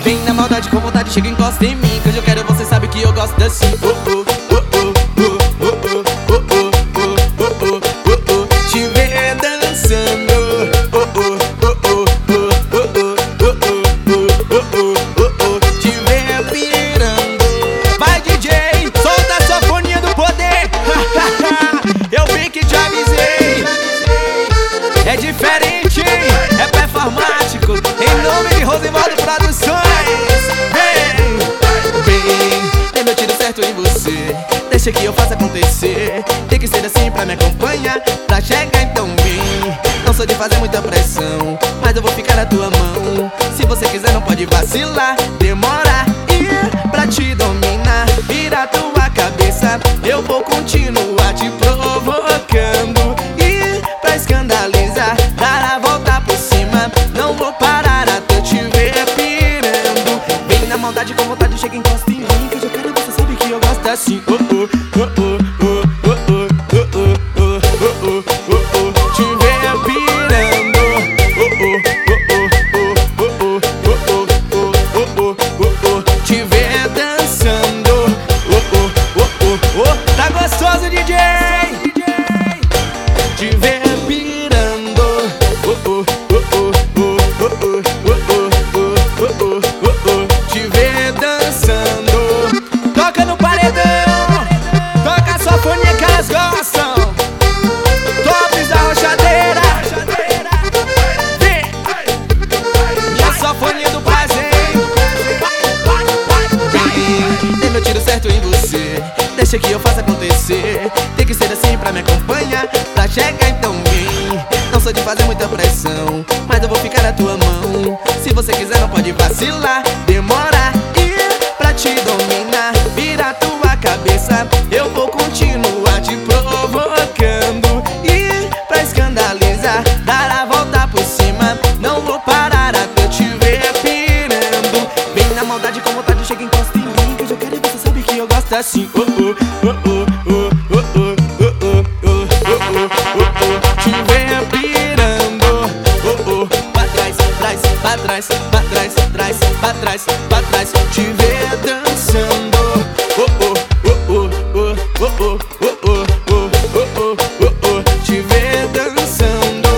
Vem na maldade com vontade, chega e encosta em mim, que hoje eu quero, você sabe que eu gosto assim. Te ver dançando, te ver pirando. Vai, DJ, solta a sua foninha do poder. Eu vi que te avisei. É diferente, é performático. Em nome de Rosenvaldo Produções. Vem, meu tiro certo em você. Deixa que eu faça acontecer. Tem que ser assim pra me acompanhar. Pra chegar então vem. Não sou de fazer muita pressão, mas eu vou ficar na tua mão. Se você quiser não pode vacilar. Demorar e pra te dominar, vira tua cabeça. Eu vou continuar te provocando e pra escandalizar, dar a volta por cima. Não vou parar até te ver pirando. Vem na maldade com vontade, chega e encosta em mim, que eu já quero, você sabe que eu gosto assim. Te ver pirando. Te ver dançando. Tá gostoso, DJ? Te ver pirando. Te ver dançando. Toca no paredão. Toca a sua foninha que elas gostam. Tops da rochadeira. Vem. Minha safoninha do prazer. Vem, tem meu tiro certo em você. Deixa que eu faça acontecer. Tem que ser assim pra me acompanhar. Pra chegar então vem. Não sou de fazer muita pressão, mas eu vou ficar na tua mão. Se você quiser não pode vacilar. Demorar e pra te dominar, vira tua cabeça. Eu vou continuar te provocando e pra escandalizar, dar a volta por cima. Não vou parar até te ver pirando. Vem na maldade com vontade, chega e encosta em mim, que eu já quero e você sabe que eu gosto assim. Te ver pirando. Pra trás, trás, pra trás, pra trás, trás, pra trás, pra trás. Te ver dançando. Te ver dançando.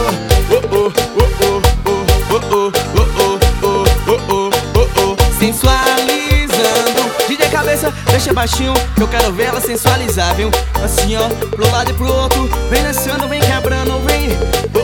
Sensualizando. DJ Cabeça, deixa baixinho, que eu quero ver ela sensualizar, viu? Assim ó, pro lado e pro outro. Vem dançando, vem quebrando, vem.